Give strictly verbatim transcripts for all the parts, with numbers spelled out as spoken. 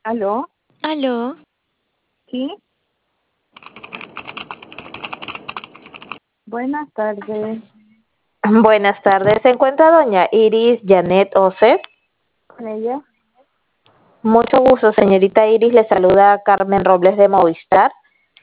¿Aló? ¿Aló? ¿Sí? Buenas tardes. Buenas tardes. ¿Se encuentra doña Iris Janet Ose? ¿Con ella? Mucho gusto, señorita Iris. Le saluda Carmen Robles de Movistar.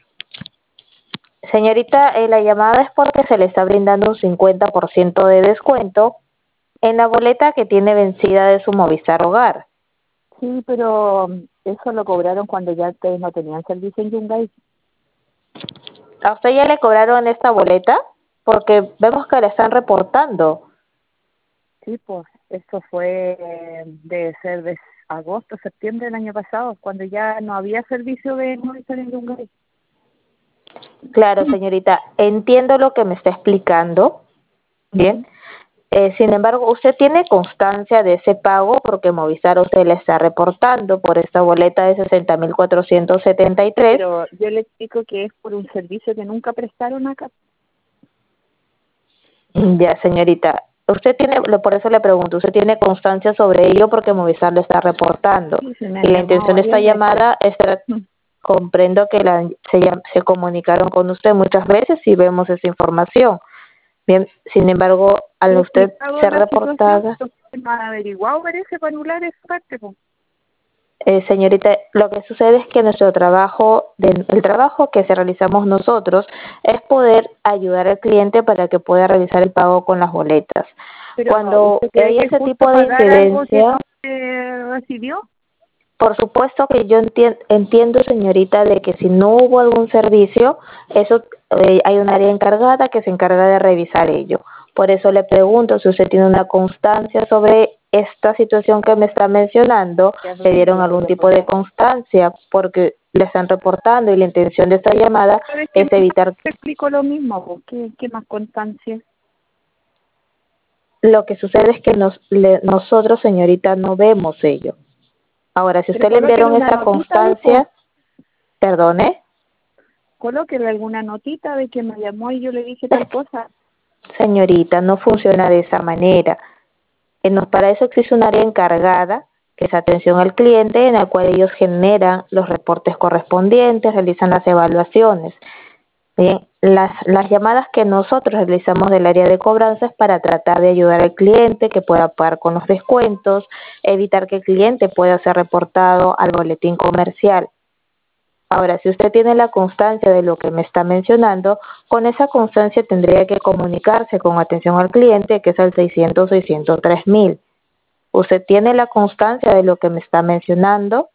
Señorita, eh, la llamada es porque se le está brindando un cincuenta por ciento de descuento en la boleta que tiene vencida de su Movistar Hogar. Sí, pero mm, eso lo cobraron cuando ya ustedes no tenían servicio en Yungay. ¿A usted ya le cobraron esta boleta? Porque vemos que la están reportando. Sí, pues eso fue, eh, debe ser de agosto, septiembre del año pasado, cuando ya no había servicio de Movistar en Yungay. Claro, señorita, entiendo lo que me está explicando. Bien. Ujú. Eh, sin embargo, usted tiene constancia de ese pago porque Movistar usted le está reportando por esta boleta de sesenta mil cuatrocientos setenta y tres. Pero yo le explico que es por un servicio que nunca prestaron acá. Ya, señorita. Usted tiene, lo- por eso le pregunto, ¿usted tiene constancia sobre ello porque Movistar lo está reportando? Sí, se me Y han la llamado intención de esta varias veces. llamada es, tra- Mm. comprendo que la, se, llam- se comunicaron con usted muchas veces y vemos esa información. Bien, sin embargo, He al usted explicado ser la situación, reportada, pero no han averiguado, parece, para anular esa parte, pues. Eh, señorita, lo que sucede es que nuestro trabajo, de- el trabajo que se realizamos nosotros es poder ayudar al cliente para que pueda realizar el pago con las boletas. Pero Cuando ¿usted cree hay que es ese justo tipo de pagar algo que no incidencia, se recibió? por supuesto que yo entien- entiendo, señorita, de que si no hubo algún servicio, eso eh, hay un área encargada que se encarga de revisar ello. Por eso le pregunto si usted tiene una constancia sobre esta situación que me está mencionando, Ya le no dieron la algún voy a tipo de colgar. constancia, porque le están reportando y la intención de esta llamada Cada vez que es evitar te explico lo mismo, pues, ¿qué, qué más constancia? lo que sucede es que nos, le- nosotros, señorita, no vemos ello. Ahora, si Pero usted le colóquele enviaron una esa notita ahí, pues. constancia, perdone. Colóquele alguna notita de que me llamó y yo le dije tal cosa. Señorita, no funciona de esa manera. Eh, no- Para eso existe un área encargada, que es atención al cliente, en la cual ellos generan los reportes correspondientes, realizan las evaluaciones. Bien, las, las llamadas que nosotros realizamos del área de cobranzas para tratar de ayudar al cliente que pueda pagar con los descuentos, evitar que el cliente pueda ser reportado al boletín comercial. Ahora, si usted tiene la constancia de lo que me está mencionando, con esa constancia tendría que comunicarse con atención al cliente, que es el seiscientos seiscientos tres mil. ¿Usted tiene la constancia de lo que me está mencionando?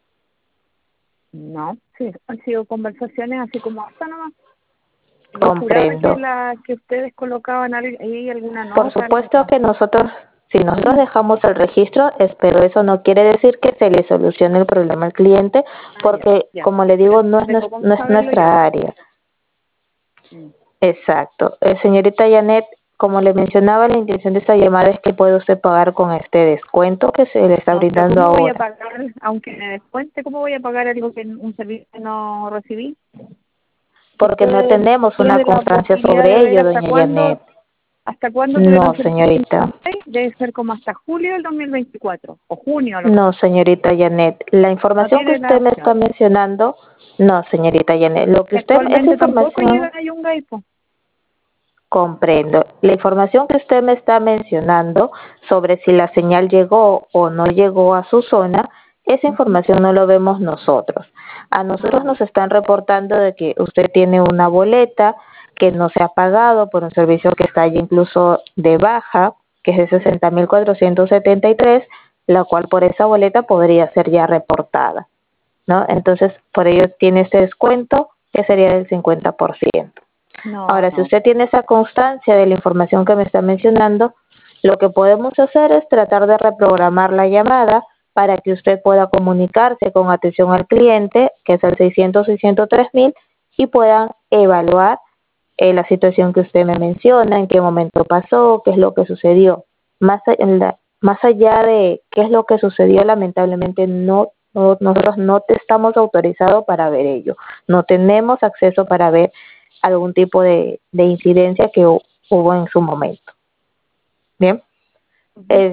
No, sí, han sido conversaciones así como hasta nomás. Yo juraba que Comprendo. la que ustedes colocaban al- ahí alguna Por nota, algo. supuesto que nosotros, si nosotros dejamos el registro, es- pero eso no quiere decir que se le solucione el problema al cliente, Ah, ya, porque, ya. como le Pero digo, no no es, tengo nues- cómo no es saberlo yo. nuestra área. Mm. Exacto. Eh, señorita Janet, como le mencionaba, la intención de esta llamada es que puede usted pagar con este descuento que se le está No sé brindando cómo voy a ahora, pagar, aunque me descuente, ¿cómo voy a pagar algo que un servicio que no recibí? porque no ¿Usted tenemos una tiene la constancia posibilidad de sobre ver ello, hasta doña cuándo, Janet. hasta cuándo tuvieron No, servicio en señorita. Hyundai? Debe ser como hasta julio del dos mil veinticuatro, o junio, a lo No, mejor. señorita Janet. La No información que tiene la usted me está opción. mencionando, no, señorita Janet. Lo que Y usted, esa actualmente tampoco información, llega a Hyundai, pues. comprendo. La información que usted me está mencionando sobre si la señal llegó o no llegó a su zona, esa Ujú. información no lo vemos nosotros. A nosotros Ah, nos están reportando de que usted tiene una boleta que no se ha pagado por un servicio que está ya incluso de baja, que es de sesenta mil cuatrocientos setenta y tres, la cual por esa boleta podría ser ya reportada, ¿no? Entonces, por ello tiene este descuento que sería del cincuenta por ciento. no, Ahora, si no. usted tiene esa constancia de la información que me está mencionando, lo que podemos hacer es tratar de reprogramar la llamada para que usted pueda comunicarse con atención al cliente, que es el seiscientos seiscientos tres mil, y puedan evaluar eh, la situación que usted me menciona, en qué momento pasó, qué es lo que sucedió. Más, a- en la- más allá de qué es lo que sucedió, lamentablemente no, no- nosotros no te estamos autorizados para ver ello. No tenemos acceso para ver algún tipo de, de incidencia que hu- hubo en su momento. Bien. Ujú. Eh,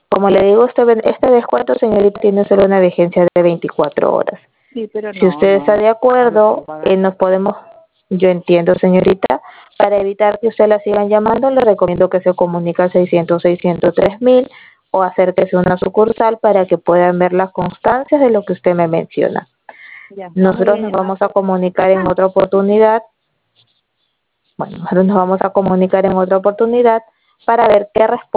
Como le digo, este, este descuento, señorita, tiene solo una vigencia de veinticuatro horas. Sí, pero Si no, usted no, está de no acuerdo, puedo eh, pagar. nos podemos, yo entiendo, señorita, para evitar que usted la sigan llamando, le recomiendo que se comunique al seiscientos, seiscientos tres mil o acérquese a una sucursal para que puedan ver las constancias de lo que usted me menciona. Ya, está muy Nosotros bien, nos vamos entonces. a comunicar en otra oportunidad, bueno, nosotros nos vamos a comunicar en otra oportunidad para ver qué respuesta